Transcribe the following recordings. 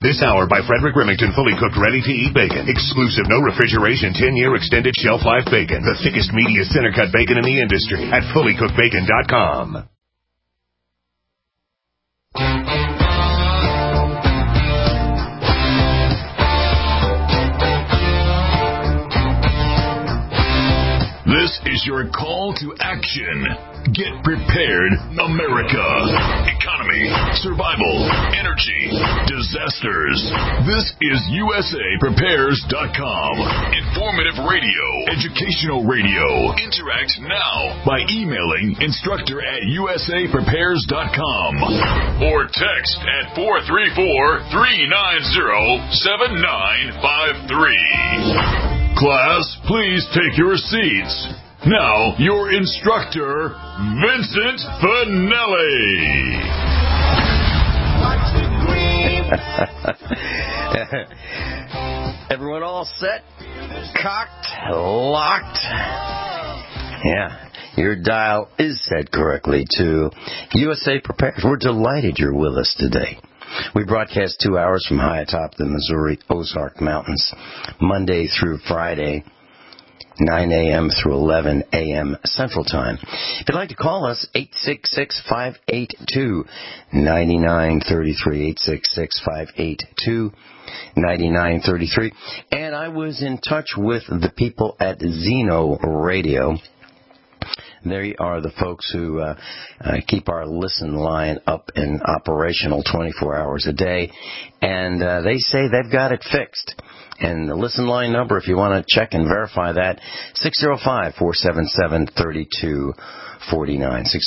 This hour by Frederick Remington, fully cooked, ready-to-eat bacon. Exclusive, no refrigeration, 10-year extended shelf life bacon. The thickest, meatiest, center-cut bacon in the industry at fullycookedbacon.com. This is your call to action. Get prepared, America. Economy, survival, energy, disasters. This is USAPrepares.com. Informative radio, educational radio. Interact now by emailing instructor@USAPrepares.com or text at 434-390-7953. Class, please take your seats. Now, your instructor, Vincent Finelli. Everyone all set? Cocked? Locked? Yeah, your dial is set correctly to USA Prepares. We're delighted you're with us today. We broadcast 2 hours from high atop the Missouri Ozark Mountains, Monday through Friday, 9 a.m. through 11 a.m. Central Time. If you'd like to call us, 866-582-9933, 866-582-9933. And I was in touch with the people at Zeno Radio. They are the folks who keep our listen line up and operational 24 hours a day. And they say they've got it fixed. And the listen line number, if you want to check and verify that, 605-477-3249.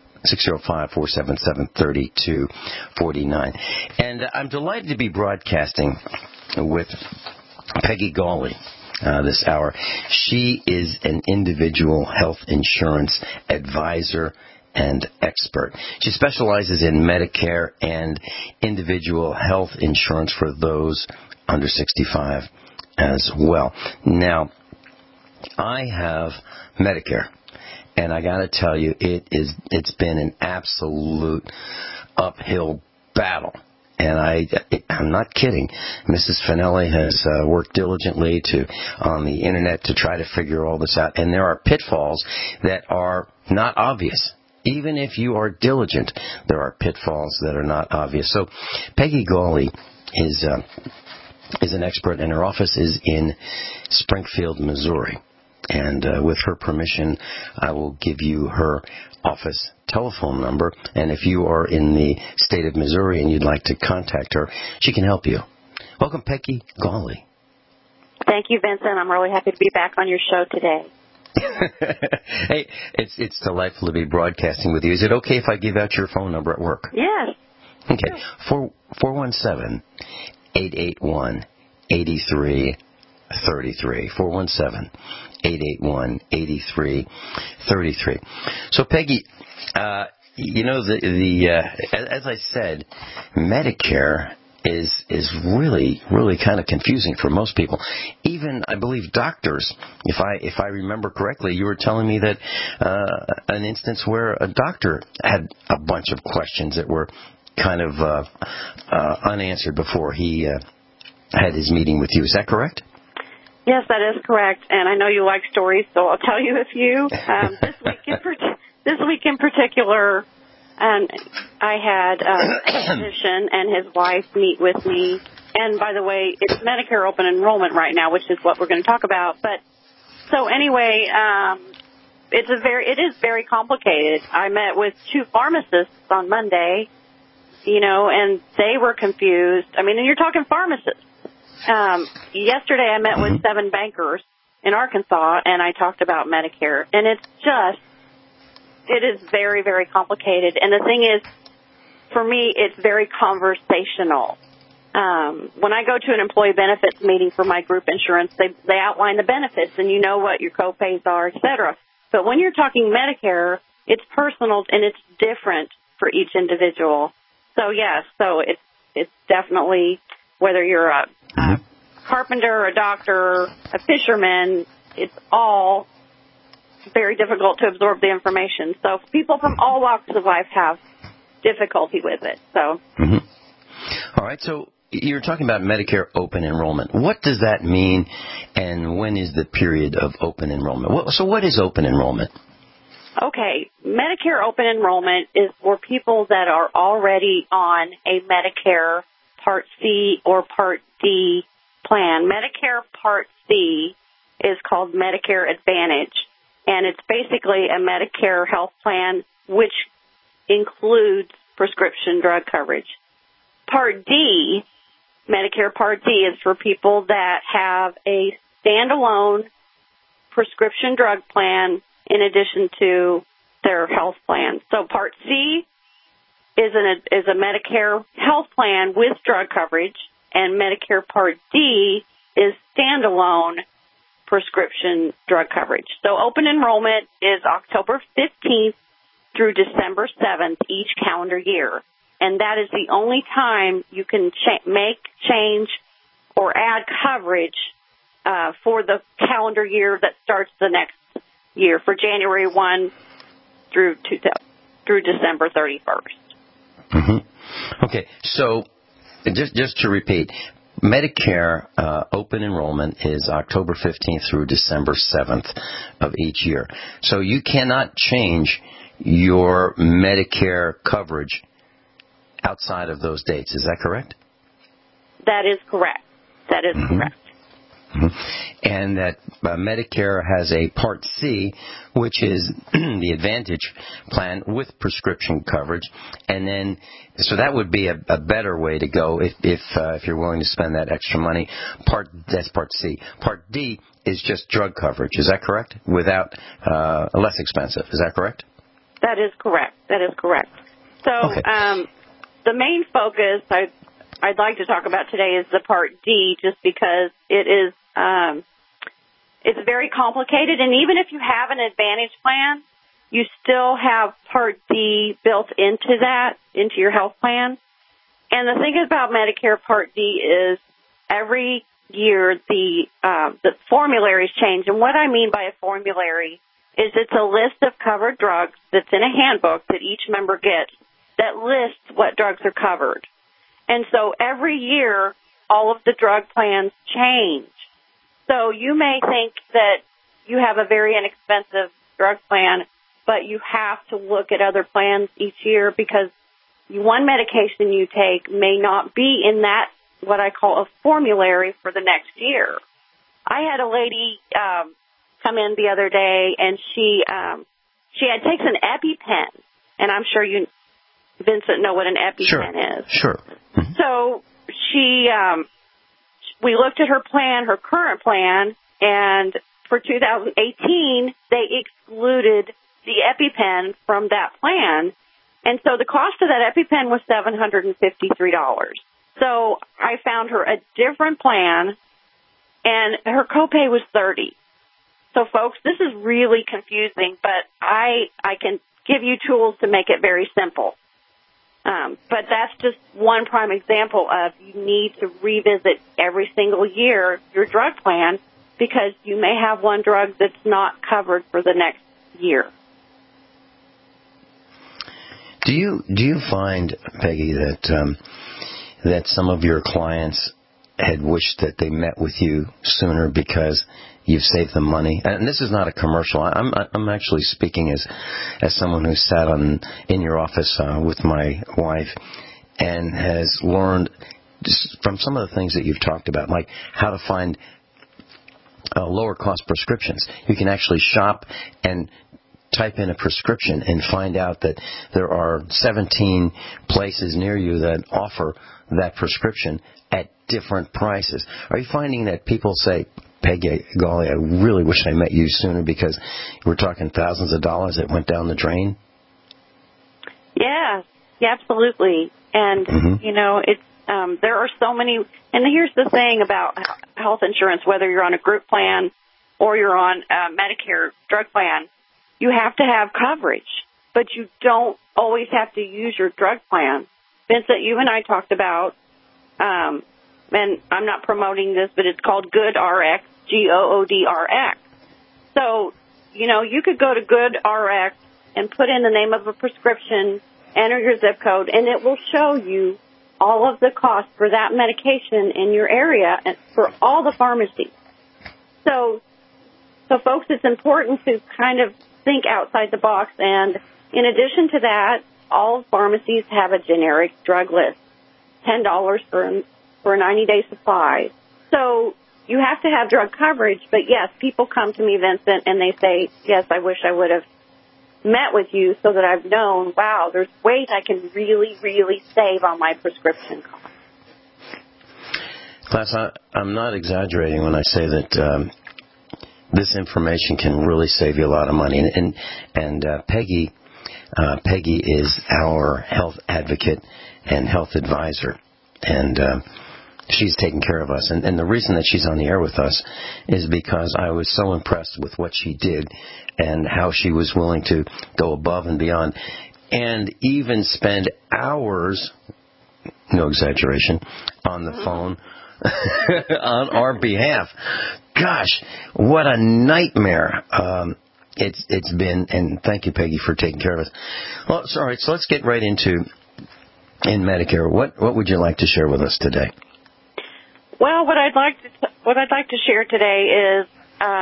605-477-3249. And I'm delighted to be broadcasting with Peggy Gawley this hour. She is an individual health insurance advisor and expert. She specializes in Medicare and individual health insurance for those under 65 as well. Now, I have Medicare, and I got to tell you, it's been an absolute uphill battle. And I'm not kidding. Mrs. Finelli has worked diligently on the internet to try to figure all this out. And there are pitfalls that are not obvious. Even if you are diligent, there are pitfalls that are not obvious. So Peggy Gawley is an expert, and her office is in Springfield, Missouri. And with her permission, I will give you her office telephone number. And if you are in the state of Missouri and you'd like to contact her, she can help you. Welcome, Peggy Gawley. Thank you, Vincent. I'm really happy to be back on your show today. Hey, it's delightful to be broadcasting with you. Is it okay if I give out your phone number at work? Yes. Okay. 417-881-8333. 417-881-8333. So, Peggy, as I said, Medicare is really kind of confusing for most people. Even, I believe, doctors. If I remember correctly, you were telling me that an instance where a doctor had a bunch of questions that were kind of unanswered before he had his meeting with you. Is that correct? Yes, that is correct. And I know you like stories, so I'll tell you a few. This week in particular, I had a physician and his wife meet with me. And by the way, it's Medicare open enrollment right now, which is what we're going to talk about. But so anyway, it is very complicated. I met with two pharmacists on Monday, and they were confused. I mean, and you're talking pharmacists. Yesterday I met with 7 bankers in Arkansas, and I talked about Medicare. And it is very, very complicated. And the thing is, for me, it's very conversational. When I go to an employee benefits meeting for my group insurance, they outline the benefits, and you know what your co-pays are, et cetera. But when you're talking Medicare, it's personal, and it's different for each individual. So, yes, it's definitely, whether you're a carpenter, a doctor, a fisherman, it's all very difficult to absorb the information. So people from all walks of life have difficulty with it. So, All right. So you're talking about Medicare open enrollment. What does that mean, and when is the period of open enrollment? So what is open enrollment? Okay, Medicare open enrollment is for people that are already on a Medicare Part C or Part D plan. Medicare Part C is called Medicare Advantage, and it's basically a Medicare health plan which includes prescription drug coverage. Part D, Medicare Part D, is for people that have a standalone prescription drug plan in addition to their health plan. So Part C is a Medicare health plan with drug coverage, and Medicare Part D is standalone prescription drug coverage. So open enrollment is October 15th through December 7th each calendar year. And that is the only time you can change or add coverage for the calendar year that starts the next year, for January 1 through December 31st. Mm-hmm. Okay, so just to repeat, Medicare open enrollment is October 15th through December 7th of each year. So you cannot change your Medicare coverage outside of those dates. Is that correct? That is correct. That is correct. Mm-hmm. And that Medicare has a Part C, which is the Advantage plan with prescription coverage, and then so that would be a better way to go if you're willing to spend that extra money. That's Part C. Part D is just drug coverage. Is that correct? Without less expensive. Is that correct? That is correct. That is correct. So okay. The main focus I'd like to talk about today is the Part D, just because it is it's very complicated, and even if you have an Advantage plan, you still have Part D built into your health plan. And the thing about Medicare Part D is every year the formularies change, and what I mean by a formulary is it's a list of covered drugs that's in a handbook that each member gets that lists what drugs are covered. And so every year, all of the drug plans change. So you may think that you have a very inexpensive drug plan, but you have to look at other plans each year because one medication you take may not be in that, what I call a formulary for the next year. I had a lady come in the other day, and she takes an EpiPen, and I'm sure you, Vincent, know what an EpiPen is. Sure. Mm-hmm. So we looked at her plan, her current plan, and for 2018, they excluded the EpiPen from that plan. And so the cost of that EpiPen was $753. So I found her a different plan, and her copay was $30. So, folks, this is really confusing, but I can give you tools to make it very simple. But that's just one prime example of you need to revisit every single year your drug plan because you may have one drug that's not covered for the next year. Do you find, Peggy, that some of your clients had wished that they met with you sooner because you've saved them money? And this is not a commercial. I'm actually speaking as someone who sat in your office with my wife and has learned just from some of the things that you've talked about, like how to find lower cost prescriptions. You can actually shop and type in a prescription and find out that there are 17 places near you that offer that prescription at different prices. Are you finding that people say, Peggy, golly, I really wish I met you sooner because we're talking thousands of dollars that went down the drain? Yeah, absolutely. And, it's there are so many. And here's the thing about health insurance, whether you're on a group plan or you're on a Medicare drug plan, you have to have coverage, but you don't always have to use your drug plan. Vincent, you and I talked about, and I'm not promoting this, but it's called GoodRx, GoodRx. So, you could go to GoodRx and put in the name of a prescription, enter your zip code, and it will show you all of the costs for that medication in your area and for all the pharmacies. So folks, it's important to kind of think outside the box. And in addition to that, all pharmacies have a generic drug list, $10 for a 90-day supply. So you have to have drug coverage. But, yes, people come to me, Vincent, and they say, yes, I wish I would have met with you so that I've known, wow, there's ways I can really, really save on my prescription costs. Class, I'm not exaggerating when I say that this information can really save you a lot of money. And Peggy is our health advocate and health advisor, and she's taking care of us. And the reason that she's on the air with us is because I was so impressed with what she did and how she was willing to go above and beyond and even spend hours, no exaggeration, on the phone on our behalf. Gosh, what a nightmare it's been, and thank you, Peggy, for taking care of us. Well, all right, so let's get right into Medicare. What would you like to share with us today? Well, what I'd like to share today is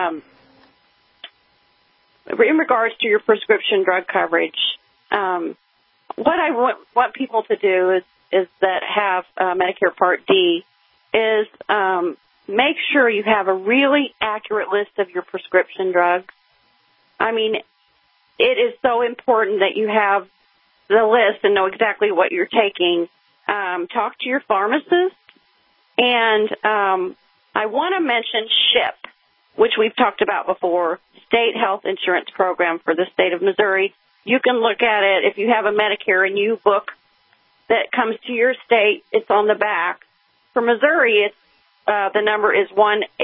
in regards to your prescription drug coverage. What I want people to do is that have Medicare Part D is make sure you have a really accurate list of your prescription drugs. I mean, it is so important that you have the list and know exactly what you're taking. Talk to your pharmacist. And I want to mention SHIP, which we've talked about before, State Health Insurance Program for the state of Missouri. You can look at it. If you have a Medicare and you book that comes to your state, it's on the back. For Missouri, it's the number is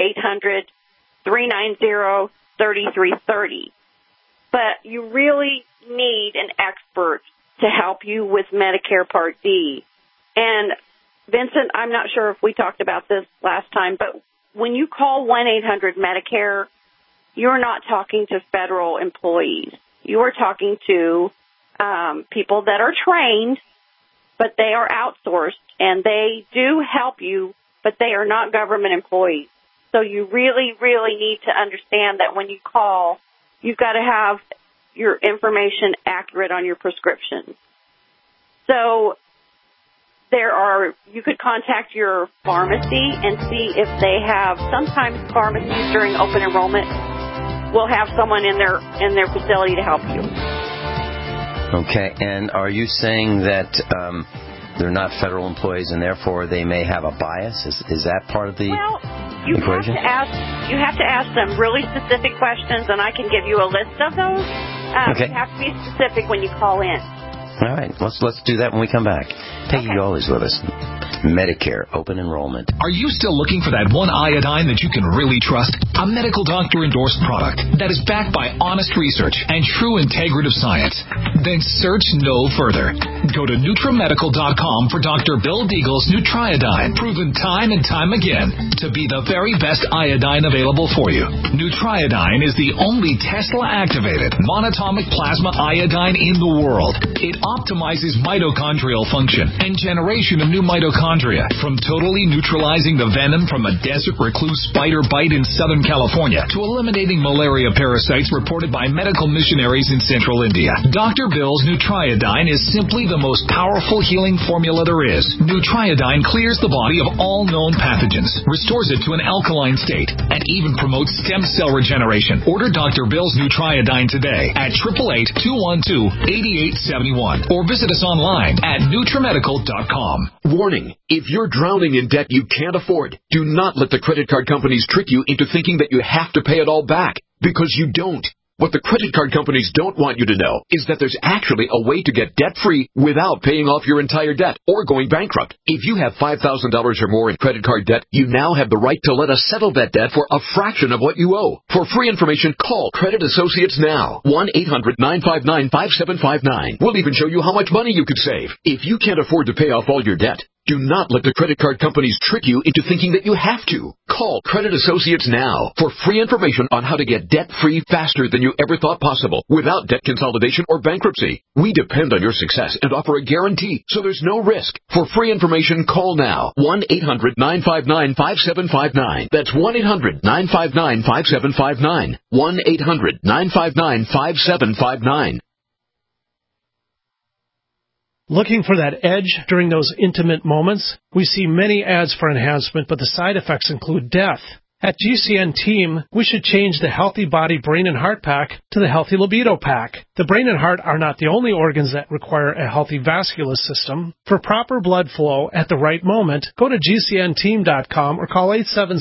1-800-390-3330. But you really need an expert to help you with Medicare Part D. And, Vincent, I'm not sure if we talked about this last time, but when you call 1-800-Medicare, you're not talking to federal employees. You are talking to people that are trained, but they are outsourced, and they do help you, but they are not government employees. So you really, really need to understand that when you call, you've got to have your information accurate on your prescriptions. So you could contact your pharmacy and see if they have, sometimes pharmacies during open enrollment will have someone in their facility to help you. Okay, and are you saying that they're not federal employees and therefore they may have a bias? Is that part of the equation? You have to ask them really specific questions, and I can give you a list of those. Okay. You have to be specific when you call in. All right, let's do that when we come back. Peggy Gawley's with us. Medicare open enrollment. Are you still looking for that one iodine that you can really trust? A medical doctor endorsed product that is backed by honest research and true integrative science? Then search no further. Go to NutriMedical.com for Dr. Bill Deagle's Nutriodine, proven time and time again to be the very best iodine available for you. Nutriodine is the only Tesla-activated monatomic plasma iodine in the world. It optimizes mitochondrial function and generation of new mitochondria, from totally neutralizing the venom from a desert recluse spider bite in Southern California to eliminating malaria parasites reported by medical missionaries in Central India. Dr. Bill's Nutriodine is simply the most powerful healing formula there is. Nutriodine clears the body of all known pathogens, restores it to an alkaline state, and even promotes stem cell regeneration. Order Dr. Bill's Nutriodine today at 888-212-8871 or visit us online at NutriMedical.com. Warning, if you're drowning in debt you can't afford, do not let the credit card companies trick you into thinking that you have to pay it all back, because you don't. What the credit card companies don't want you to know is that there's actually a way to get debt-free without paying off your entire debt or going bankrupt. If you have $5,000 or more in credit card debt, you now have the right to let us settle that debt for a fraction of what you owe. For free information, call Credit Associates now. 1-800-959-5759. We'll even show you how much money you could save. If you can't afford to pay off all your debt, Do not let the credit card companies trick you into thinking that you have to. Call Credit Associates now for free information on how to get debt-free faster than you ever thought possible without debt consolidation or bankruptcy. We depend on your success and offer a guarantee, so there's no risk. For free information, call now. 1-800-959-5759. That's 1-800-959-5759. 1-800-959-5759. Looking for that edge during those intimate moments? We see many ads for enhancement, but the side effects include death. At GCN Team, we should change the Healthy Body, Brain, and Heart Pack to the Healthy Libido Pack. The brain and heart are not the only organs that require a healthy vascular system. For proper blood flow at the right moment, go to GCNteam.com or call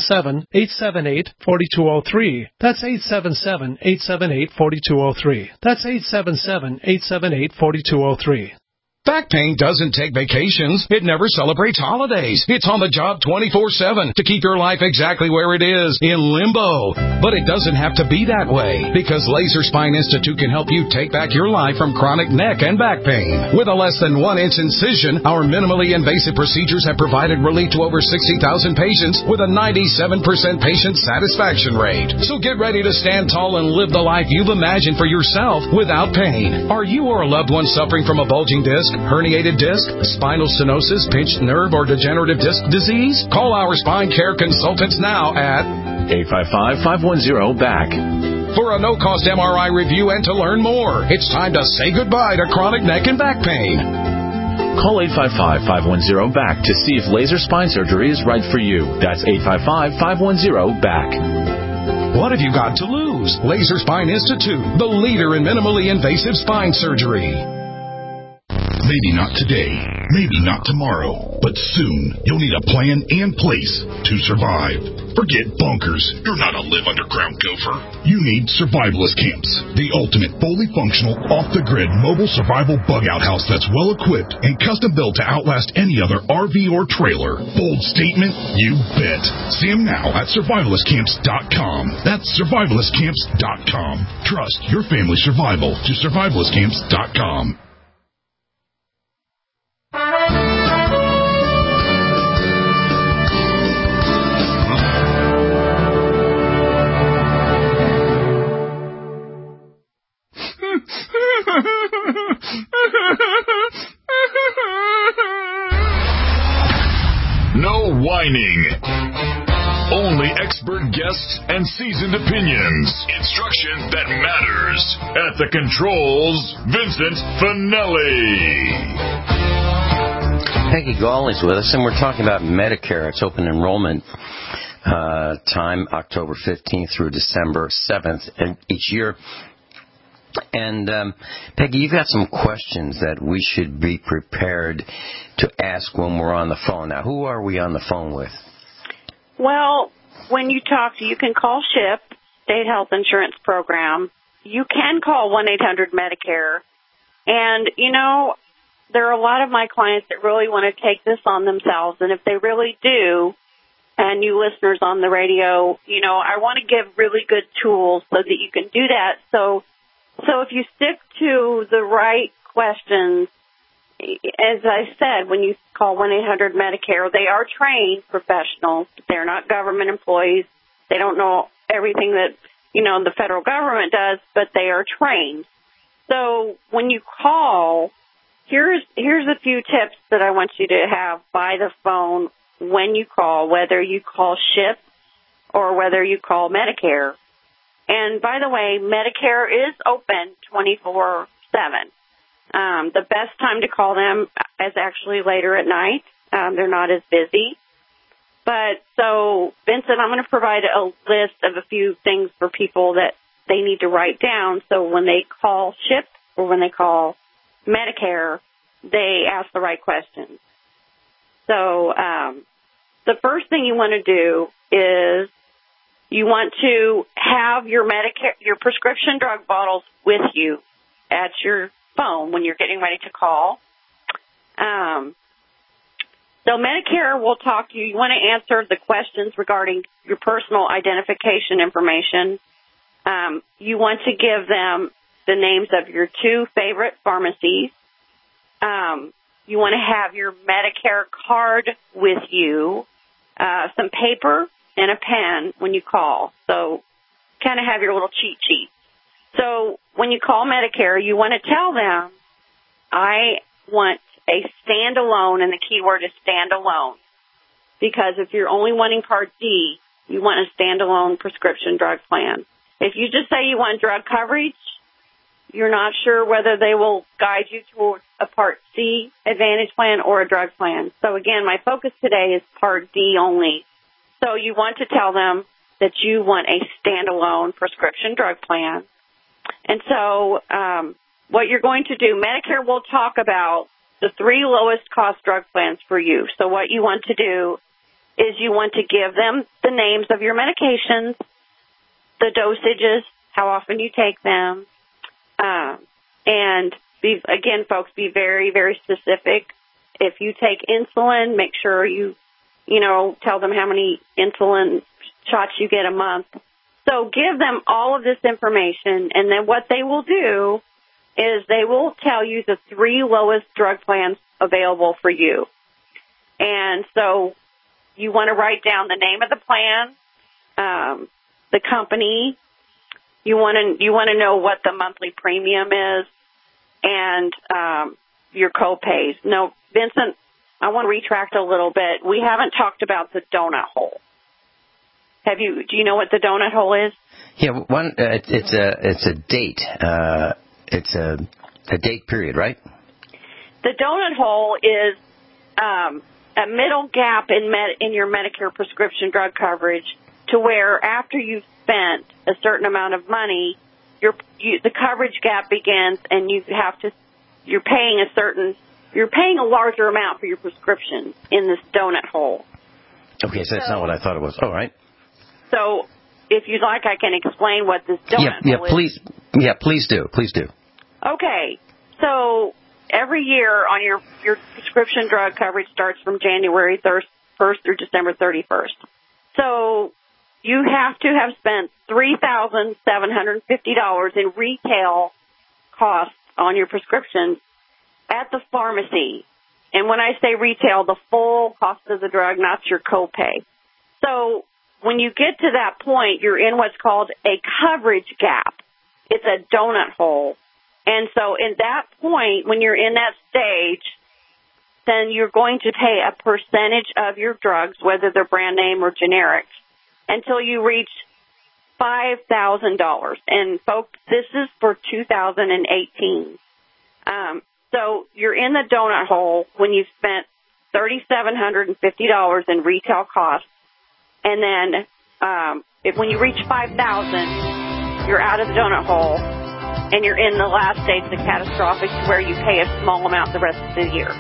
877-878-4203. That's 877-878-4203. That's 877-878-4203. Back pain doesn't take vacations. It never celebrates holidays. It's on the job 24/7 to keep your life exactly where it is, in limbo. But it doesn't have to be that way, because Laser Spine Institute can help you take back your life from chronic neck and back pain. With a less than 1-inch incision, our minimally invasive procedures have provided relief to over 60,000 patients with a 97% patient satisfaction rate. So get ready to stand tall and live the life you've imagined for yourself without pain. Are you or a loved one suffering from a bulging disc, herniated disc, spinal stenosis, pinched nerve, or degenerative disc disease? Call our spine care consultants now at 855-510-BACK. for a no-cost MRI review and to learn more. It's time to say goodbye to chronic neck and back pain. Call 855-510-BACK to see if laser spine surgery is right for you. That's 855-510-BACK. What have you got to lose? Laser Spine Institute, the leader in minimally invasive spine surgery. Maybe not today, maybe not tomorrow, but soon you'll need a plan and place to survive. Forget bunkers. You're not a live underground gopher. You need Survivalist Camps, the ultimate fully functional, off-the-grid mobile survival bug-out house that's well-equipped and custom-built to outlast any other RV or trailer. Bold statement? You bet. See them now at survivalistcamps.com. That's survivalistcamps.com. Trust your family's survival to survivalistcamps.com. No whining. Only expert guests and seasoned opinions. Instruction that matters. At the controls, Vincent Finelli. Peggy Gawley's with us, and we're talking about Medicare. It's open enrollment time, October 15th through December 7th each year. And, Peggy, you've got some questions that we should be prepared to ask when we're on the phone. Now, who are we on the phone with? Well, when you you can call SHIP, State Health Insurance Program. You can call 1-800-MEDICARE. And, you know, there are a lot of my clients that really want to take this on themselves. And if they really do, and you listeners on the radio, you know, I want to give really good tools so that you can do that. So if you stick to the right questions, as I said, when you call 1-800-MEDICARE, they are trained professionals. They're not government employees. They don't know everything that, you know, the federal government does, but they are trained. So when you call, here's a few tips that I want you to have by the phone when you call, whether you call SHIP or whether you call Medicare. And by the way, Medicare is open 24/7. The best time to call them is actually later at night. They're not as busy. But so, Vincent, I'm going to provide a list of a few things for people that they need to write down. So when they call SHIP or when they call Medicare, they ask the right questions. So the first thing you want to do is you want to have your prescription drug bottles with you at your phone when you're getting ready to call. So Medicare will talk to you. You want to answer the questions regarding your personal identification information. You want to give them the names of your 2 favorite pharmacies. You want to have your Medicare card with you, some paper and a pen when you call. So kind of have your little cheat sheet. So when you call Medicare, you want to tell them, I want a standalone, and the key word is standalone. Because if you're only wanting Part D, you want a standalone prescription drug plan. If you just say you want drug coverage, you're not sure whether they will guide you towards a Part C Advantage plan or a drug plan. So again, my focus today is Part D only. So you want to tell them that you want a standalone prescription drug plan. And so what you're going to do, Medicare will talk about the 3 lowest cost drug plans for you. So what you want to do is you want to give them the names of your medications, the dosages, how often you take them, and again, folks, be very, very specific. If you take insulin, make sure you tell them how many insulin shots you get a month. So give them all of this information, and then what they will do is they will tell you the 3 lowest drug plans available for you. And so you want to write down the name of the plan, the company. You want to know what the monthly premium is, and your co-pays. No, Vincent, I want to retract a little bit. We haven't talked about the donut hole. Do you know what the donut hole is? Yeah, it's a date. It's a date period, right? The donut hole is a middle gap in your Medicare prescription drug coverage, to where after you've spent a certain amount of money, the coverage gap begins, and you're paying a larger amount for your prescription in this donut hole. Okay, so that's not what I thought it was. All right. So, if you'd like, I can explain what this donut hole is. Please do. Okay, so every year on your prescription drug coverage starts from January 1st through December 31st. So you have to have spent $3,750 in retail costs on your prescription at the pharmacy. And when I say retail, the full cost of the drug, not your copay. So when you get to that point, you're in what's called a coverage gap. It's a donut hole. And so in that point, when you're in that stage, then you're going to pay a percentage of your drugs, whether they're brand name or generic, until you reach $5,000. And folks, this is for 2018. So you're in the donut hole when you've spent $3,750 in retail costs. And then when you reach $5,000, you're out of the donut hole, and you're in the last stage of the catastrophic, where you pay a small amount the rest of the year.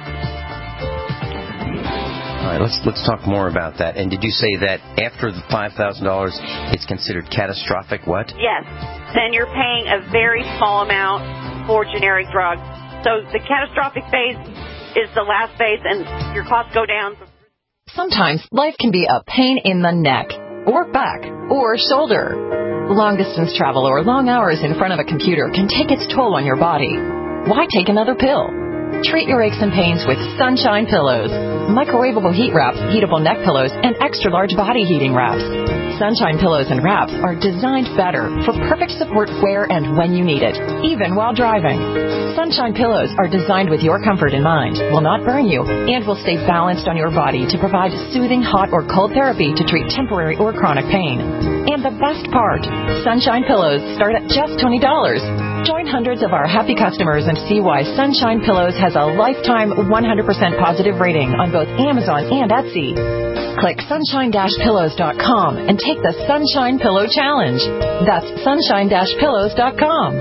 All right, let's talk more about that. And did you say that after the $5,000, it's considered catastrophic what? Yes. Then you're paying a very small amount for generic drugs. So the catastrophic phase is the last phase, and your costs go down. Sometimes life can be a pain in the neck, or back, or shoulder. Long-distance travel or long hours in front of a computer can take its toll on your body. Why take another pill? Treat your aches and pains with Sunshine Pillows. Microwavable heat wraps, heatable neck pillows, and extra-large body heating wraps. Sunshine Pillows and wraps are designed better for perfect support where and when you need it, even while driving. Sunshine Pillows are designed with your comfort in mind, will not burn you, and will stay balanced on your body to provide soothing hot or cold therapy to treat temporary or chronic pain. And the best part, Sunshine Pillows start at just $20. Join hundreds of our happy customers and see why Sunshine Pillows has a lifetime 100% positive rating on both Amazon and Etsy. Click sunshine-pillows.com and take the Sunshine Pillow Challenge. That's sunshine-pillows.com.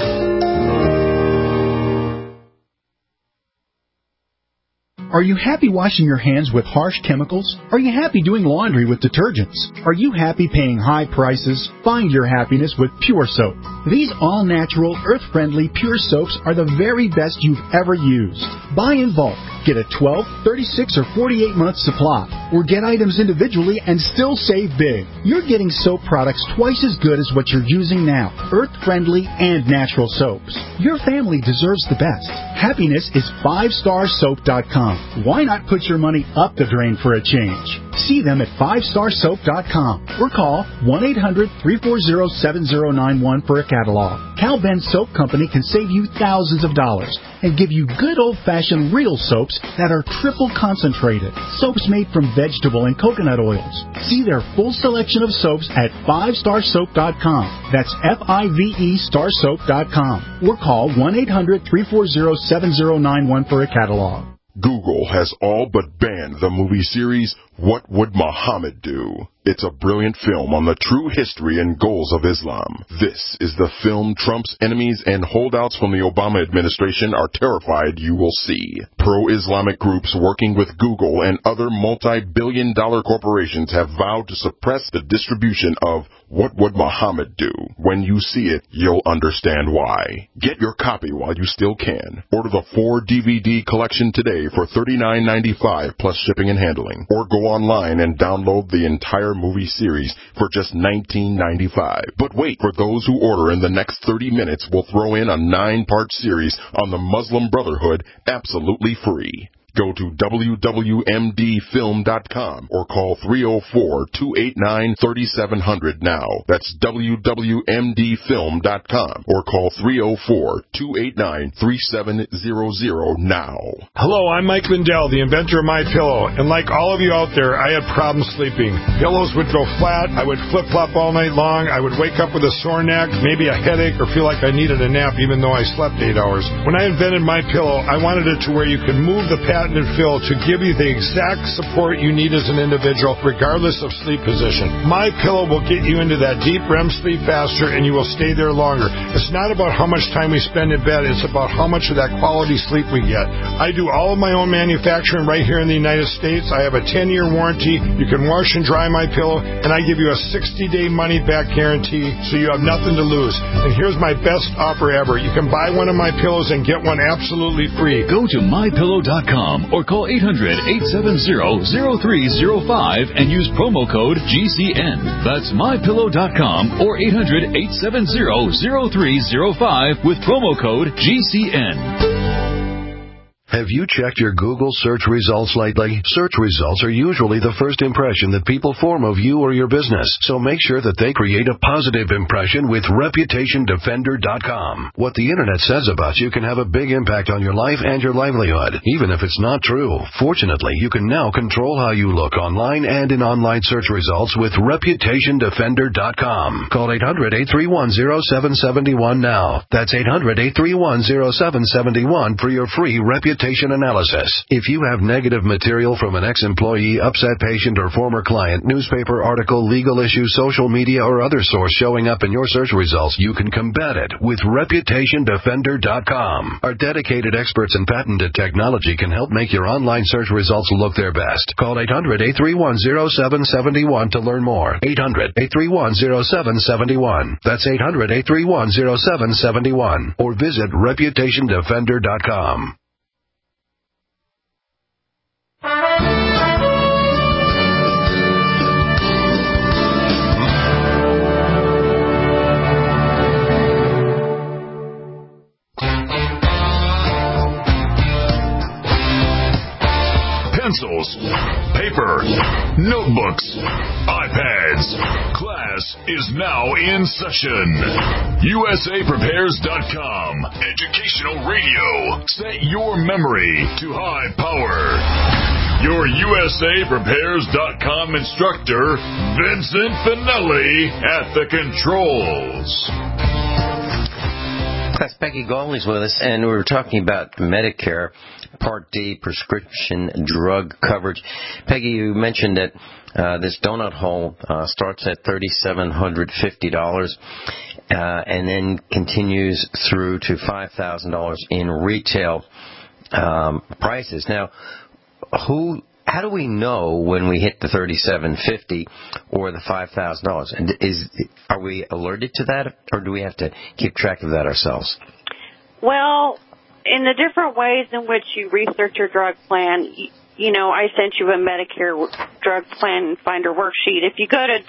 Are you happy washing your hands with harsh chemicals? Are you happy doing laundry with detergents? Are you happy paying high prices? Find your happiness with Pure Soap. These all-natural, earth-friendly, pure soaps are the very best you've ever used. Buy in bulk. Get a 12, 36, or 48-month supply, or get items individually and still save big. You're getting soap products twice as good as what you're using now. Earth-friendly and natural soaps. Your family deserves the best. Happiness is 5starsoap.com. Why not put your money up the drain for a change? See them at 5starsoap.com or call 1-800-340-7091 for a catalog. Cal Ben Soap Company can save you thousands of dollars and give you good old-fashioned real soaps that are triple concentrated. Soaps made from vegetable and coconut oils. See their full selection of soaps at 5starsoap.com. That's F-I-V-E starsoap.com. Or call 1-800-340-7091 for a catalog. Google has all but banned the movie series What Would Muhammad Do? It's a brilliant film on the true history and goals of Islam. This is the film Trump's enemies and holdouts from the Obama administration are terrified you will see. Pro-Islamic groups working with Google and other multi-billion-dollar corporations have vowed to suppress the distribution of What Would Muhammad Do? When you see it, you'll understand why. Get your copy while you still can. Order the 4-DVD collection today for $39.95 plus shipping and handling. Or go online and download the entire movie series for just $19.95. But wait, for those who order in the next 30 minutes, we'll throw in a 9-part series on the Muslim Brotherhood absolutely free. Go to wwmdfilm.com or call 304-289-3700 now. That's wwmdfilm.com or call 304-289-3700 now. Hello, I'm Mike Lindell, the inventor of MyPillow, and like all of you out there, I had problems sleeping. Pillows would go flat, I would flip-flop all night long, I would wake up with a sore neck, maybe a headache, or feel like I needed a nap even though I slept 8 hours. When I invented MyPillow, I wanted it to where you could move the patented fill to give you the exact support you need as an individual, regardless of sleep position. MyPillow will get you into that deep REM sleep faster, and you will stay there longer. It's not about how much time we spend in bed, it's about how much of that quality sleep we get. I do all of my own manufacturing right here in the United States. I have a 10-year warranty. You can wash and dry MyPillow, and I give you a 60-day money-back guarantee, so you have nothing to lose. And here's my best offer ever. You can buy one of my pillows and get one absolutely free. Go to MyPillow.com or call 800-870-0305 and use promo code GCN. That's MyPillow.com or 800-870-0305 with promo code GCN. Have you checked your Google search results lately? Search results are usually the first impression that people form of you or your business, so make sure that they create a positive impression with ReputationDefender.com. What the Internet says about you can have a big impact on your life and your livelihood, even if it's not true. Fortunately, you can now control how you look online and in online search results with ReputationDefender.com. Call 800-831-0771 now. That's 800-831-0771 for your free reputation analysis. If you have negative material from an ex-employee, upset patient, or former client, newspaper article, legal issue, social media, or other source showing up in your search results, you can combat it with ReputationDefender.com. Our dedicated experts in patented technology can help make your online search results look their best. Call 800-831-0771 to learn more. 800-831-0771. That's 800-831-0771. Or visit ReputationDefender.com. Pencils, paper, notebooks, iPads. Class is now in session. USAPrepares.com. Educational radio. Set your memory to high power. Your USAPrepares.com instructor, Vincent Finelli, at the controls. Class, Peggy Gawley's with us, and we were talking about Medicare Part D prescription drug coverage. Peggy, you mentioned that this donut hole starts at $3,750 and then continues through to $5,000 in retail prices. Now, who how do we know when we hit the $3,750 or the $5,000? And are we alerted to that, or do we have to keep track of that ourselves? Well, in the different ways in which you research your drug plan, you know, I sent you a Medicare drug plan finder worksheet. If you go to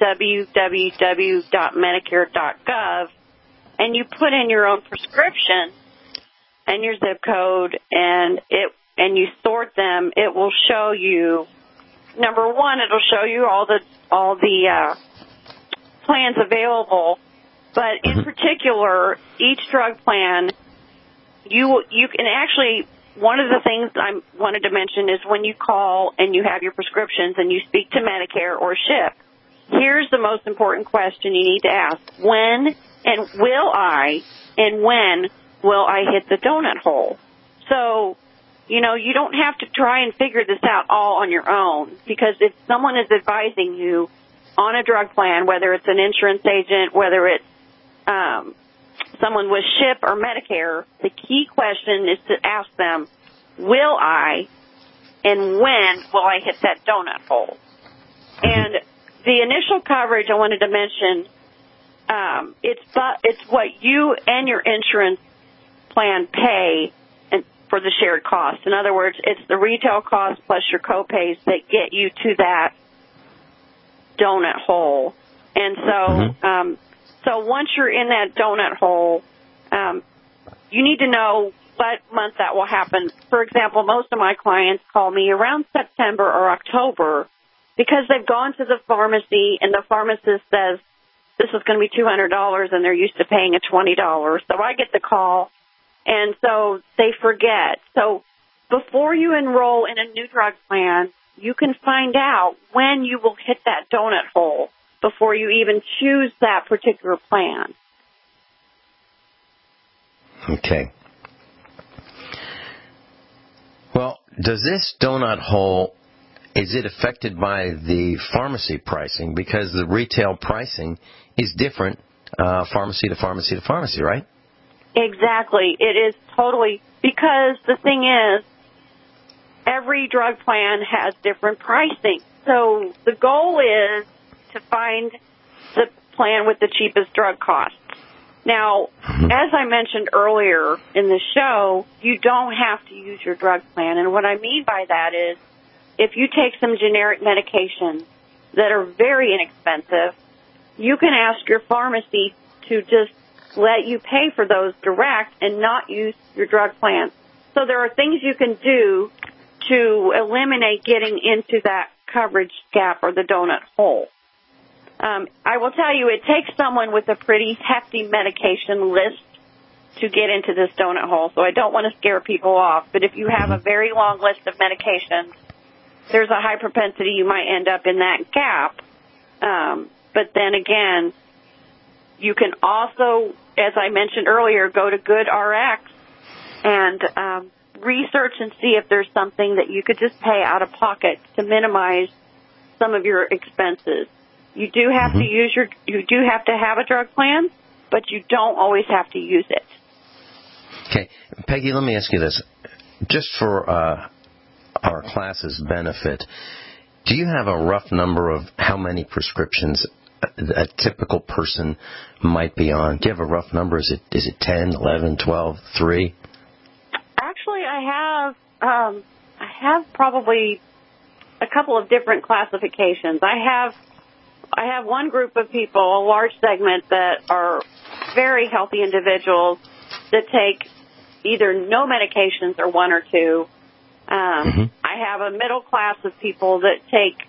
www.medicare.gov and you put in your own prescription and your zip code and you sort them, it will show you, number one, it'll show you all the plans available, but in particular, each drug plan, you can actually, one of the things I wanted to mention is when you call and you have your prescriptions and you speak to Medicare or SHIP, here's the most important question you need to ask. When will I hit the donut hole? So, you know, you don't have to try and figure this out all on your own, because if someone is advising you on a drug plan, whether it's an insurance agent, whether it's someone with SHIP or Medicare, the key question is to ask them, will I and when will I hit that donut hole? And the initial coverage I wanted to mention, it's what you and your insurance plan pay for the shared cost. In other words, it's the retail cost plus your copays that get you to that donut hole. And so, so once you're in that donut hole, you need to know what month that will happen. For example, most of my clients call me around September or October because they've gone to the pharmacy and the pharmacist says this is going to be $200 and they're used to paying a $20. So I get the call, and so they forget. So before you enroll in a new drug plan, you can find out when you will hit that donut hole before you even choose that particular plan. Okay. Well, does this donut hole, is it affected by the pharmacy pricing? Because the retail pricing is different pharmacy to pharmacy to pharmacy, right? Exactly. It is totally, because the thing is, every drug plan has different pricing. So the goal is to find the plan with the cheapest drug costs. Now, as I mentioned earlier in the show, you don't have to use your drug plan. And what I mean by that is, if you take some generic medications that are very inexpensive, you can ask your pharmacy to just let you pay for those direct and not use your drug plan. So there are things you can do to eliminate getting into that coverage gap or the donut hole. I will tell you, it takes someone with a pretty hefty medication list to get into this donut hole, so I don't want to scare people off. But if you have a very long list of medications, there's a high propensity you might end up in that gap. But then again, you can also, as I mentioned earlier, go to GoodRx and research and see if there's something that you could just pay out of pocket to minimize some of your expenses. You do have to have a drug plan, but you don't always have to use it. Okay. Peggy, let me ask you this. Just for our class's benefit, do you have a rough number of how many prescriptions a typical person might be on? Do you have a rough number? Is it 10, 11, 12, 3? Actually, I have probably a couple of different classifications. I have one group of people, a large segment, that are very healthy individuals that take either no medications or one or two. I have a middle class of people that take,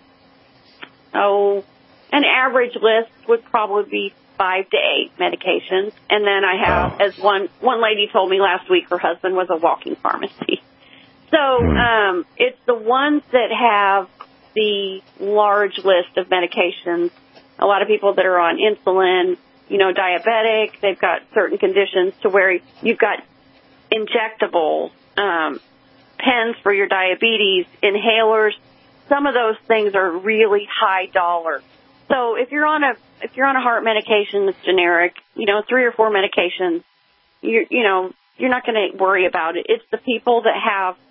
an average list would probably be 5 to 8 medications. And then I have, as one lady told me last week, her husband was a walking pharmacy. So it's the ones that have the large list of medications. A lot of people that are on insulin, diabetic, they've got certain conditions to where you've got injectables, pens for your diabetes, inhalers. Some of those things are really high dollar. So if you're on a heart medication that's generic, 3 or 4 medications, you're not going to worry about it. It's the people that have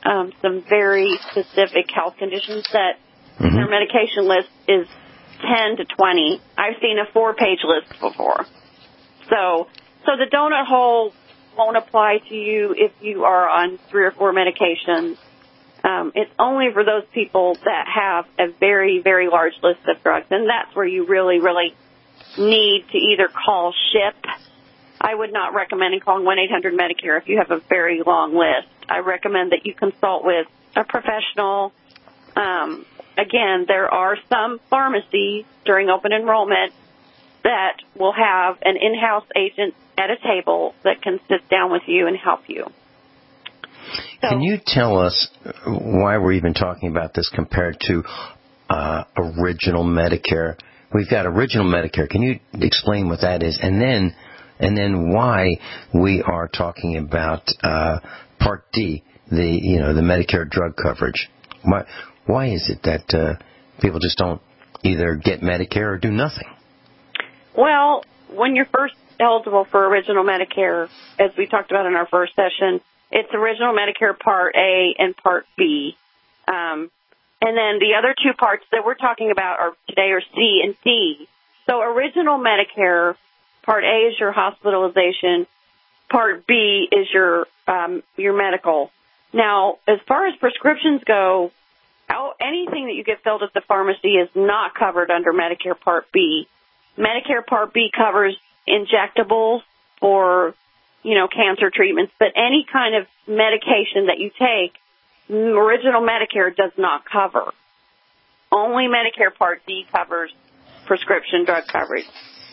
some very specific health conditions that their medication list is 10 to 20. I've seen a 4-page list before. So the donut hole won't apply to you if you are on 3 or 4 medications. It's only for those people that have a very, very large list of drugs, and that's where you really, really need to either call SHIP. I would not recommend calling 1-800-MEDICARE if you have a very long list. I recommend that you consult with a professional. Again, there are some pharmacies during open enrollment that will have an in-house agent at a table that can sit down with you and help you. Can you tell us why we're even talking about this compared to original Medicare? We've got original Medicare. Can you explain what that is? And then why we are talking about Part D, the Medicare drug coverage? Why is it that people just don't either get Medicare or do nothing? Well, when you're first eligible for original Medicare, as we talked about in our first session, it's original Medicare Part A and Part B. And then the other 2 parts that we're talking about today are C and D. So original Medicare, Part A is your hospitalization. Part B is your medical. Now, as far as prescriptions go, anything that you get filled at the pharmacy is not covered under Medicare Part B. Medicare Part B covers injectables for, cancer treatments, but any kind of medication that you take, original Medicare does not cover. Only Medicare Part D covers prescription drug coverage.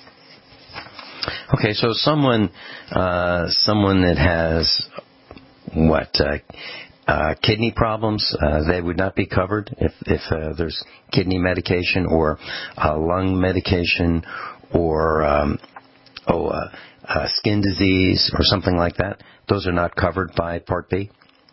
Okay, so someone that has kidney problems, they would not be covered if there's kidney medication or lung medication or skin disease or something like that. Those are not covered by Part B?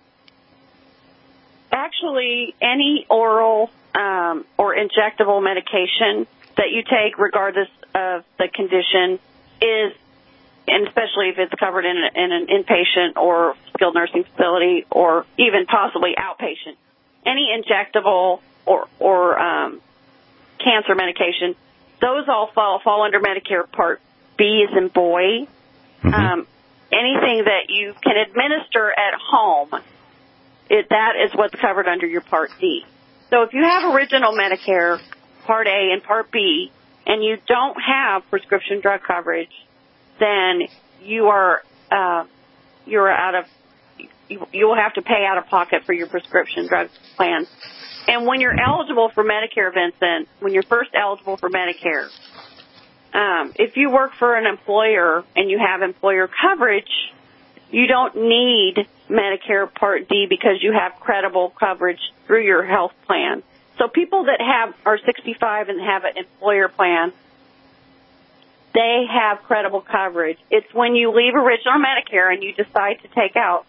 Actually, any oral or injectable medication that you take, regardless of the condition, is, and especially if it's covered in an inpatient or skilled nursing facility or even possibly outpatient, any injectable or cancer medication, those all fall under Medicare Part B as in boy. Anything that you can administer at home, that is what's covered under your Part D. So if you have original Medicare, Part A and Part B, and you don't have prescription drug coverage, then you'll have to pay out of pocket for your prescription drug plans. And when you're eligible for Medicare, Vincent, when you're first eligible for Medicare, if you work for an employer and you have employer coverage, you don't need Medicare Part D because you have credible coverage through your health plan. So people that are 65 and have an employer plan, they have credible coverage. It's when you leave original Medicare and you decide to take out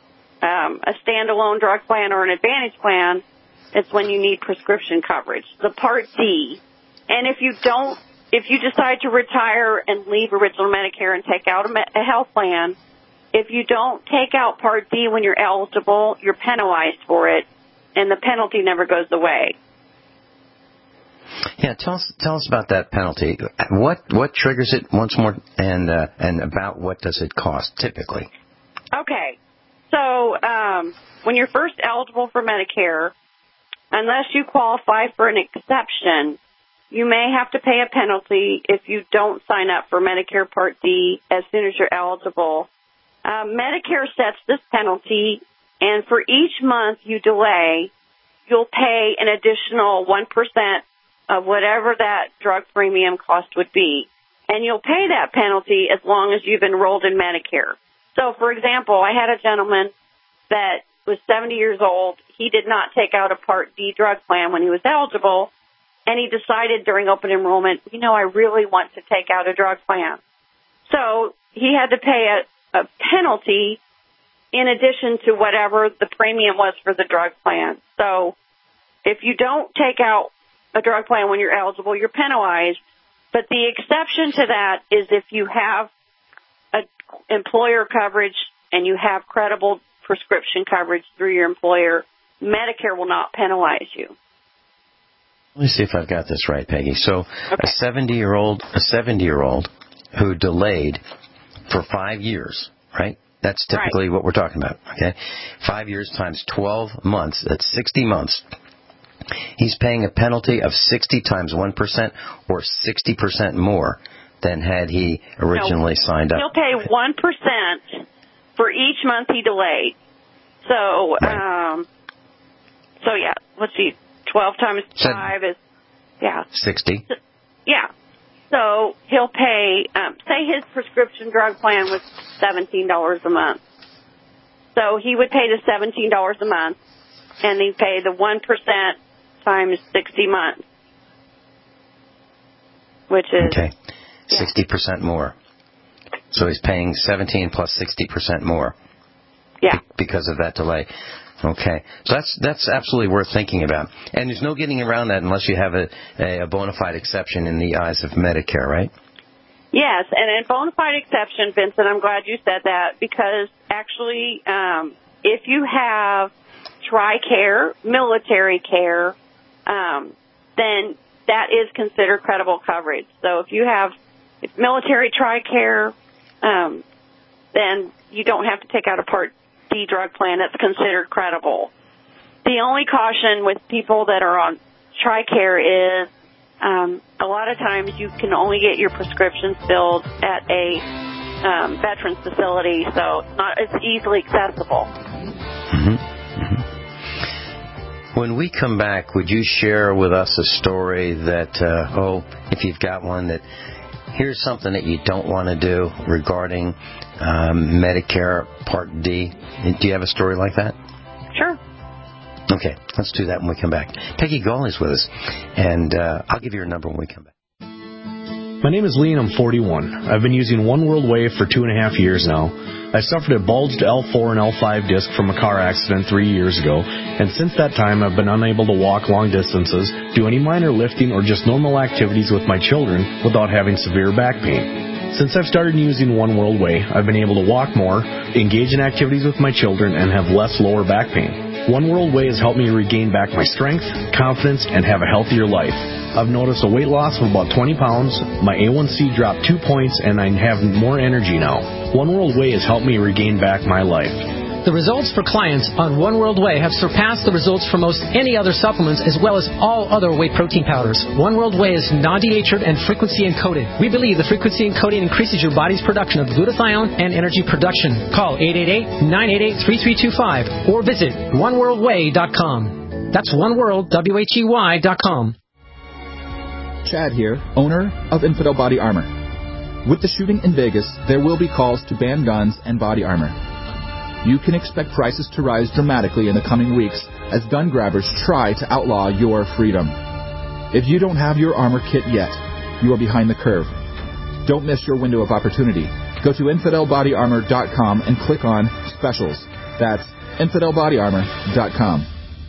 a standalone drug plan or an Advantage plan, it's when you need prescription coverage. The Part D, and if you decide to retire and leave original Medicare and take out a health plan, if you don't take out Part D when you're eligible, you're penalized for it, and the penalty never goes away. Yeah, tell us about that penalty. What triggers it once more, and about what does it cost typically? Okay, so when you're first eligible for Medicare, unless you qualify for an exception, you may have to pay a penalty if you don't sign up for Medicare Part D as soon as you're eligible. Medicare sets this penalty, and for each month you delay, you'll pay an additional 1% of whatever that drug premium cost would be. And you'll pay that penalty as long as you've enrolled in Medicare. So, for example, I had a gentleman that was 70 years old. He did not take out a Part D drug plan when he was eligible, and he decided during open enrollment, I really want to take out a drug plan. So he had to pay a penalty in addition to whatever the premium was for the drug plan. So if you don't take out a drug plan when you're eligible, you're penalized. But the exception to that is if you have employer coverage and you have credible prescription coverage through your employer, Medicare will not penalize you. Let me see if I've got this right, Peggy. So a 70-year-old who delayed for 5 years, right? That's typically what we're talking about, okay? 5 years times 12 months, that's 60 months. He's paying a penalty of 60 times 1% or 60% more than had he originally signed up. He'll pay 1% for each month he delayed. So, let's see, 12 times 5 is, 60. Yeah. So he'll pay, say his prescription drug plan was $17 a month. So he would pay the $17 a month, and he'd pay the 1% times 60 months, which is... Okay, 60% more. So he's paying 17 plus 60% more. Yeah. Because of that delay. Okay. So that's absolutely worth thinking about. And there's no getting around that unless you have a bona fide exception in the eyes of Medicare, right? Yes, and a bona fide exception, Vincent, I'm glad you said that, because actually if you have TRICARE, military care, then that is considered credible coverage. So if you have military TRICARE, then you don't have to take out a Part D drug plan that's considered credible. The only caution with people that are on TRICARE is a lot of times you can only get your prescriptions filled at a veterans facility, so it's not as easily accessible. Mm-hmm. When we come back, would you share with us a story that, if you've got one, that here's something that you don't want to do regarding Medicare Part D? Do you have a story like that? Sure. Okay, let's do that when we come back. Peggy Gawley's with us, and I'll give you her number when we come back. My name is Lee, and I'm 41. I've been using One World Wave for 2.5 years now. I suffered a bulged L4 and L5 disc from a car accident 3 years ago, and since that time I've been unable to walk long distances, do any minor lifting, or just normal activities with my children without having severe back pain. Since I've started using One World Way, I've been able to walk more, engage in activities with my children, and have less lower back pain. One World Way has helped me regain back my strength, confidence, and have a healthier life. I've noticed a weight loss of about 20 pounds, my A1C dropped 2 points, and I have more energy now. One World Way has helped me regain back my life. The results for clients on One World Way have surpassed the results for most any other supplements, as well as all other whey protein powders. One World Way is non-denatured and frequency encoded. We believe the frequency encoding increases your body's production of glutathione and energy production. Call 888-988-3325 or visit oneworldway.com. That's oneworld.com. Chad here, owner of Infidel Body Armor. With the shooting in Vegas, there will be calls to ban guns and body armor. You can expect prices to rise dramatically in the coming weeks as gun grabbers try to outlaw your freedom. If you don't have your armor kit yet, you are behind the curve. Don't miss your window of opportunity. Go to InfidelBodyArmor.com and click on Specials. That's InfidelBodyArmor.com.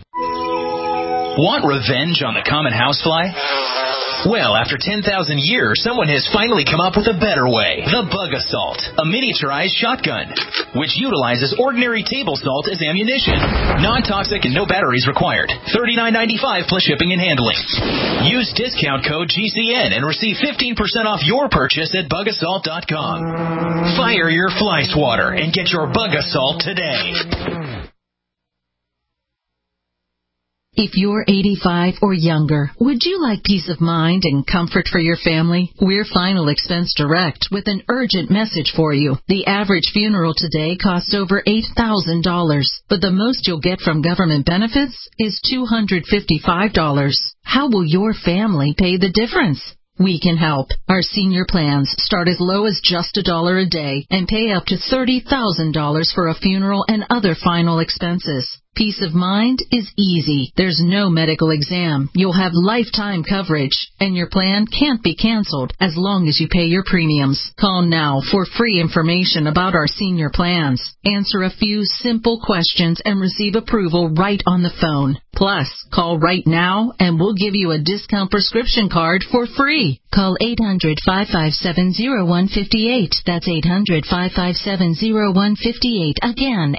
Want revenge on the common housefly? Well, after 10,000 years, someone has finally come up with a better way. The Bug Assault, a miniaturized shotgun, which utilizes ordinary table salt as ammunition. Non-toxic and no batteries required. $39.95 plus shipping and handling. Use discount code GCN and receive 15% off your purchase at bugassault.com. Fire your fly swatter and get your Bug Assault today. If you're 85 or younger, would you like peace of mind and comfort for your family? We're Final Expense Direct with an urgent message for you. The average funeral today costs over $8,000, but the most you'll get from government benefits is $255. How will your family pay the difference? We can help. Our senior plans start as low as just $1 a day and pay up to $30,000 for a funeral and other final expenses. Peace of mind is easy. There's no medical exam. You'll have lifetime coverage, and your plan can't be canceled as long as you pay your premiums. Call now for free information about our senior plans. Answer a few simple questions and receive approval right on the phone. Plus, call right now and we'll give you a discount prescription card for free. Call 800-557-0158. That's 800-557-0158. Again,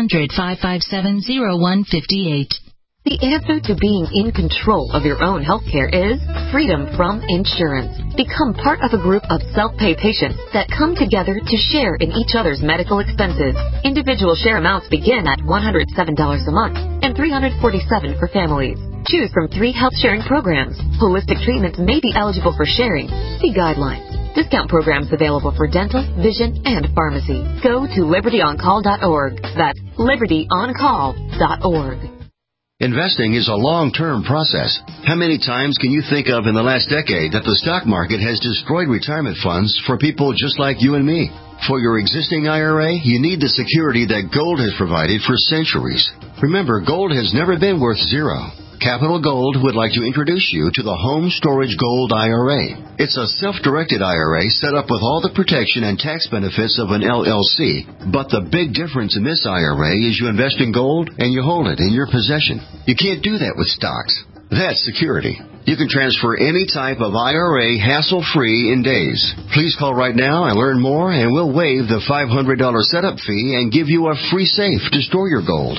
800-557-0158. The answer to being in control of your own healthcare is freedom from insurance. Become part of a group of self-pay patients that come together to share in each other's medical expenses. Individual share amounts begin at $107 a month and $347 for families. Choose from 3 health sharing programs. Holistic treatments may be eligible for sharing. See guidelines. Discount programs available for dental, vision, and pharmacy. Go to libertyoncall.org. That's libertyoncall.org. Investing is a long-term process. How many times can you think of in the last decade that the stock market has destroyed retirement funds for people just like you and me? For your existing IRA, you need the security that gold has provided for centuries. Remember, gold has never been worth zero. Capital Gold would like to introduce you to the Home Storage Gold IRA. It's a self-directed IRA set up with all the protection and tax benefits of an LLC. But the big difference in this IRA is you invest in gold and you hold it in your possession. You can't do that with stocks. That's security. You can transfer any type of IRA hassle-free in days. Please call right now and learn more, and we'll waive the $500 setup fee and give you a free safe to store your gold.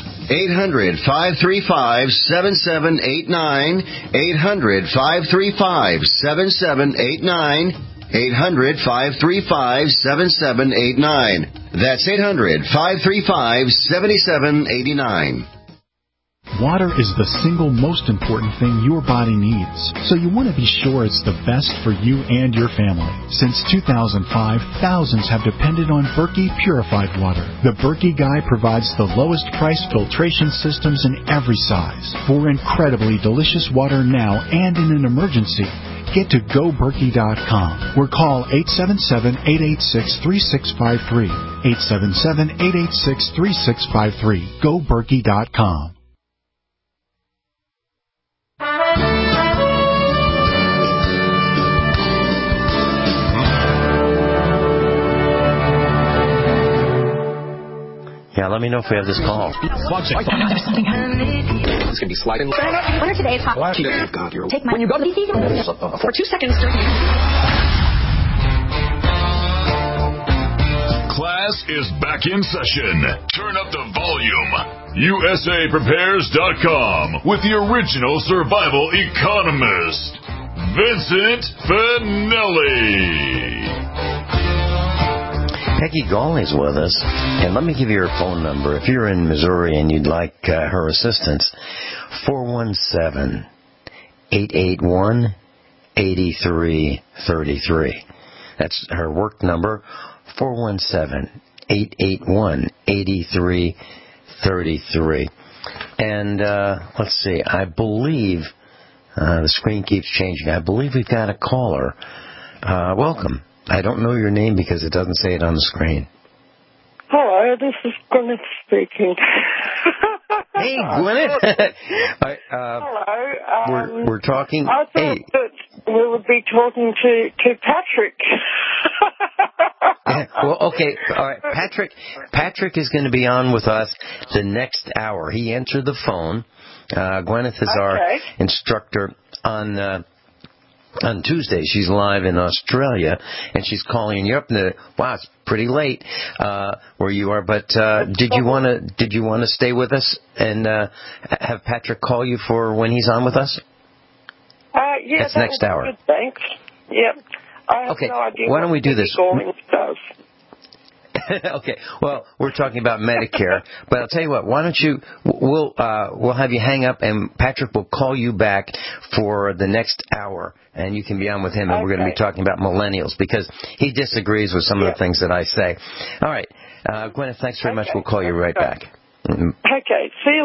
800-535-7789. 800-535-7789. 800-535-7789. That's 800-535-7789. Water is the single most important thing your body needs, so you want to be sure it's the best for you and your family. Since 2005, thousands have depended on Berkey purified water. The Berkey Guy provides the lowest price filtration systems in every size for incredibly delicious water now and in an emergency. Get to GoBerkey.com or call 877-886-3653. 877-886-3653. GoBerkey.com. Yeah, let me know if we have this call. This could be sliding. What are today's hot? Take my when you go to the season for 2 seconds. Class is back in session. Turn up the volume. USAPrepares.com with the original survival economist, Vincent Finelli. Peggy Gawley's with us, and let me give you her phone number. If you're in Missouri and you'd like her assistance, 417-881-8333. That's her work number, 417-881-8333. And let's see, I believe, the screen keeps changing. I believe we've got a caller. Welcome. I don't know your name because it doesn't say it on the screen. Hello, this is Gwyneth speaking. Hey, Gwyneth. Hello. We're talking. I thought that we would be talking to Patrick. Well, okay. All right. Patrick is going to be on with us the next hour. He answered the phone. Gwyneth is our instructor on Tuesday. She's live in Australia, and she's calling you up. Wow, it's pretty late where you are. But did you want to stay with us and have Patrick call you for when he's on with us? Yeah, that's next hour. Good, thanks. Yep. I have no idea. Why don't we do this? Does. Okay. Well, we're talking about Medicare, but I'll tell you what. Why don't you? We'll have you hang up, and Patrick will call you back for the next hour, and you can be on with him, and we're going to be talking about millennials because he disagrees with some of the things that I say. All right, Gwyneth, thanks very much. We'll call you right back. Okay. See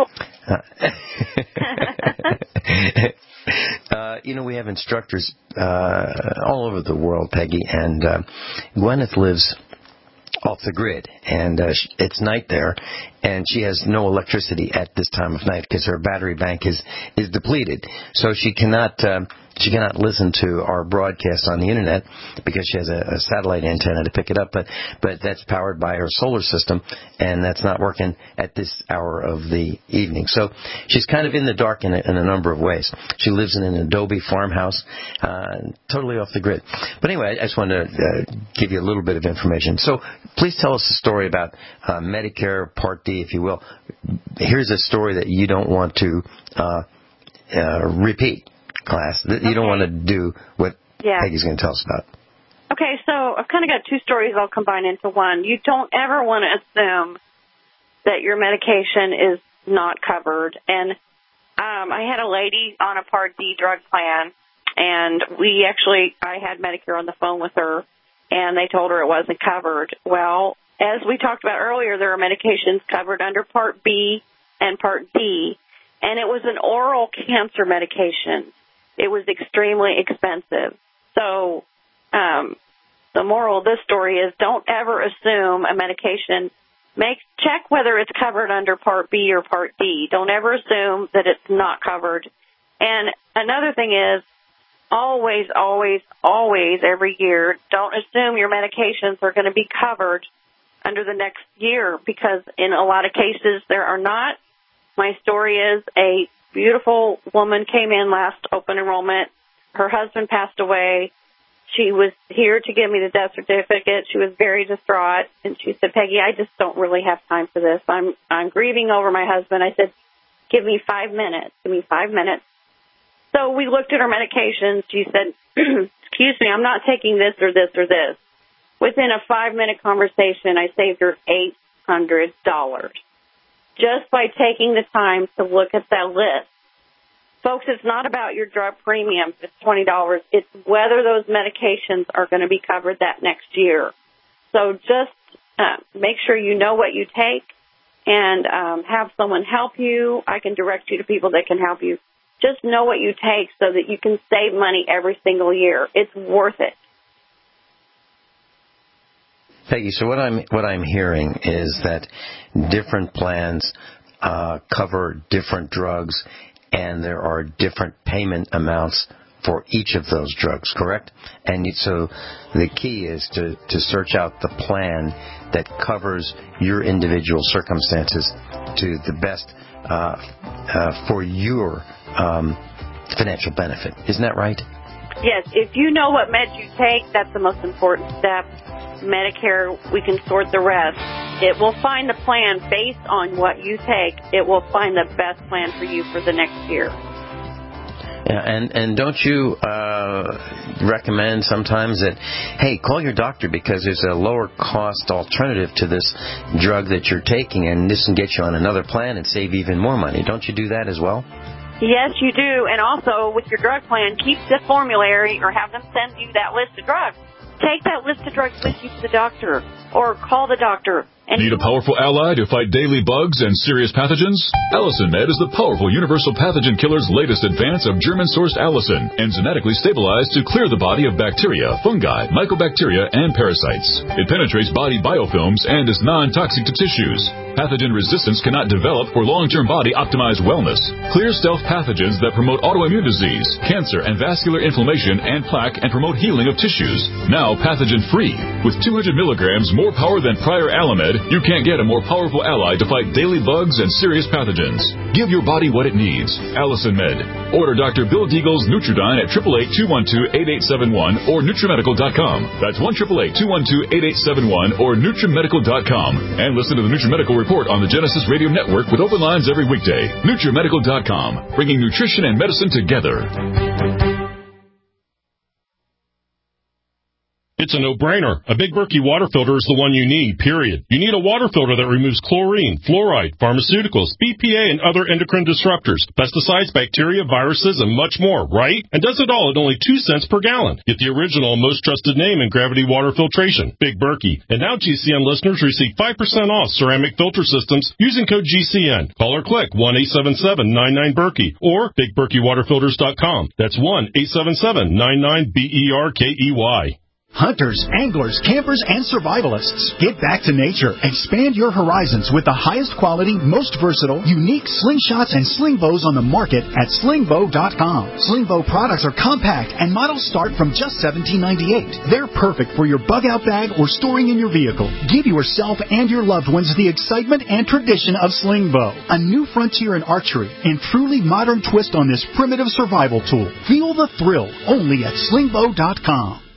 you. We have instructors all over the world, Peggy, and Gwyneth lives off the grid, and it's night there, and she has no electricity at this time of night because her battery bank is depleted. So she cannot listen to our broadcast on the internet because she has a satellite antenna to pick it up, but that's powered by her solar system, and that's not working at this hour of the evening. So she's kind of in the dark in a number of ways. She lives in an adobe farmhouse, totally off the grid. But anyway, I just wanted to give you a little bit of information. So please tell us a story about Medicare Part D, if you will. Here's a story that you don't want to repeat, class. You don't want to do what Peggy's going to tell us about. Okay, so I've kind of got two stories I'll combine into one. You don't ever want to assume that your medication is not covered. And I had a lady on a Part D drug plan, and I had Medicare on the phone with her, and they told her it wasn't covered. Well, as we talked about earlier, there are medications covered under Part B and Part D, and it was an oral cancer medication. It was extremely expensive. So the moral of this story is don't ever assume a medication. Check whether it's covered under Part B or Part D. Don't ever assume that it's not covered. And another thing is always, always, always every year, don't assume your medications are going to be covered under the next year because in a lot of cases there are not. My story is a beautiful woman came in last open enrollment. Her husband passed away. She was here to give me the death certificate. She was very distraught, and she said, Peggy, I just don't really have time for this. I'm grieving over my husband. I said, give me 5 minutes. Give me 5 minutes. So we looked at her medications. She said, excuse me, I'm not taking this or this or this. Within a 5-minute conversation, I saved her $800. Just by taking the time to look at that list. Folks, it's not about your drug premium. It's $20. It's whether those medications are going to be covered that next year. So just make sure you know what you take and have someone help you. I can direct you to people that can help you. Just know what you take so that you can save money every single year. It's worth it. Peggy, so what I'm hearing is that different plans cover different drugs, and there are different payment amounts for each of those drugs, correct? And so the key is to search out the plan that covers your individual circumstances to the best for your financial benefit. Isn't that right? Yes. If you know what meds you take, that's the most important step. Medicare, we can sort the rest. It will find the plan based on what you take. It will find the best plan for you for the next year. Yeah, and don't you recommend sometimes that, hey, call your doctor because there's a lower cost alternative to this drug that you're taking, and this can get you on another plan and save even more money. Don't you do that as well? Yes, you do. And also, with your drug plan, keep the formulary or have them send you that list of drugs. Take that list of drugs with you to the doctor or call the doctor. Need a powerful ally to fight daily bugs and serious pathogens? Allicin Med is the powerful universal pathogen killer's latest advance of German-sourced allicin, enzymatically stabilized to clear the body of bacteria, fungi, mycobacteria, and parasites. It penetrates body biofilms and is non-toxic to tissues. Pathogen resistance cannot develop for long-term body-optimized wellness. Clear stealth pathogens that promote autoimmune disease, cancer, and vascular inflammation and plaque and promote healing of tissues. Now pathogen-free. With 200 milligrams more power than prior Alamed, you can't get a more powerful ally to fight daily bugs and serious pathogens. Give your body what it needs. Allicin Med. Order Dr. Bill Deagle's Nutridyne at 888-212-8871 or NutriMedical.com. That's 1-888-212-8871 or NutriMedical.com. And listen to the NutriMedical Report on the Genesis Radio Network with open lines every weekday. NutriMedical.com. Bringing nutrition and medicine together. It's a no-brainer. A Big Berkey water filter is the one you need, period. You need a water filter that removes chlorine, fluoride, pharmaceuticals, BPA, and other endocrine disruptors, pesticides, bacteria, viruses, and much more, right? And does it all at only 2 cents per gallon. Get the original and most trusted name in gravity water filtration, Big Berkey. And now GCN listeners receive 5% off ceramic filter systems using code GCN. Call or click 1-877-99-BERKEY or BigBerkeyWaterFilters.com. That's 1-877-99-BERKEY. Hunters, anglers, campers, and survivalists, get back to nature. Expand your horizons with the highest quality, most versatile, unique slingshots and sling bows on the market at slingbow.com. Slingbow products are compact and models start from just $17.98. They're perfect for your bug-out bag or storing in your vehicle. Give yourself and your loved ones the excitement and tradition of Slingbow, a new frontier in archery and truly modern twist on this primitive survival tool. Feel the thrill only at slingbow.com.